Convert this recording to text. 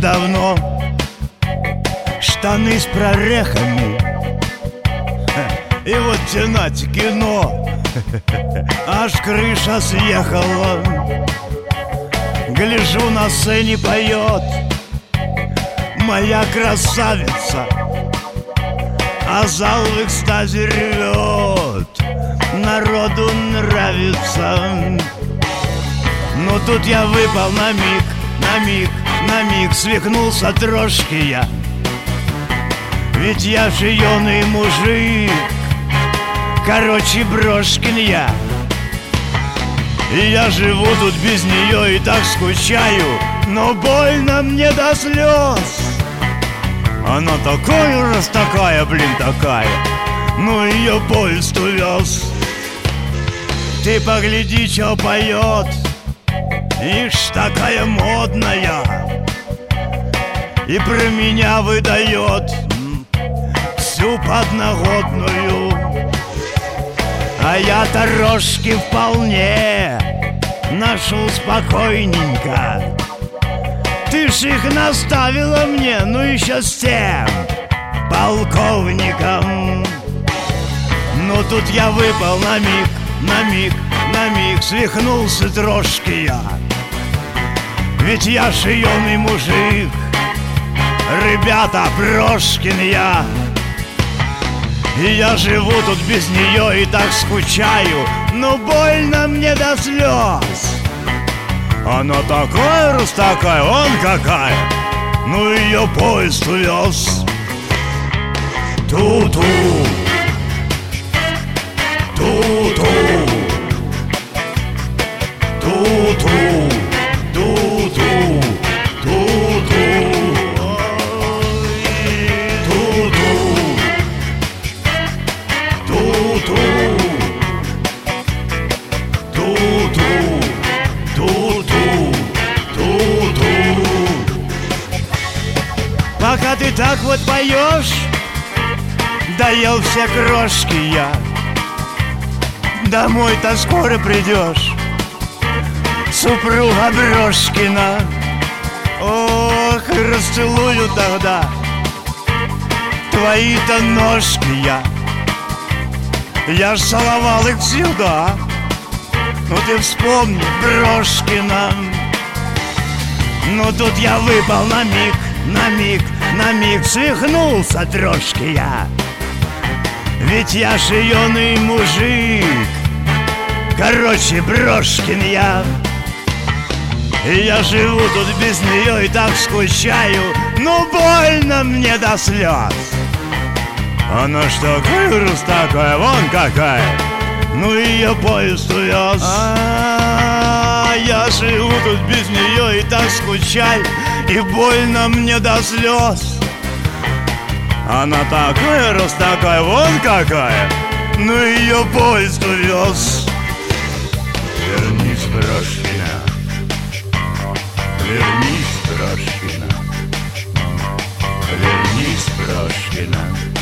давно штаны с прорехами, и вот тянать кино, аж крыша съехала. Гляжу, на сцене поет моя красавица, а зал в экстазе ревет, народу нравится. Но тут я выпал на миг, свихнулся трошки я. Ведь я же юный мужик, короче, Брошкин я. И я живу тут без нее и так скучаю, но больно мне до слез. Она такая, раз такая, блин, такая, ну ее поезд увез. Ты погляди, что поет, ишь, такая модная, и про меня выдает всю подноготную. А я-то рожки вполне ношу спокойненько. Ты ж их наставила мне, ну еще с тем полковником. Но тут я выпал на миг, свихнулся трошки я. Ведь я ж юный мужик, ребята, Брошкин я. И я живу тут без нее и так скучаю, но больно мне до слез. Она такая, раз такая, он какая, ну ее поезд увез. Ту-ту, ту-ту, ту-ту, ту-ту, ту-ту, ту-ту, пока ты так вот поешь, доел все крошки я. Домой-то скоро придешь, супруга Брошкина. Ох, расцелую тогда твои-то ножки я. Я ж целовал их всегда. Ну ты вспомни, Брошкина. Но тут я выпал на миг, свихнулся трошки я. Ведь я ж юный мужик, короче, Брошкин я. И я живу тут без нее и так скучаю, но больно мне до слез. Она ж такая, раз такая, вон какая, ну ее поезд увез. Я живу тут без нее и так скучаю, и больно мне до слез. Она такая, раз такая, вон какая, ну ее поезд увез. Вернись, Брошкина, вернись, Брошкина, вернись, Брошкина.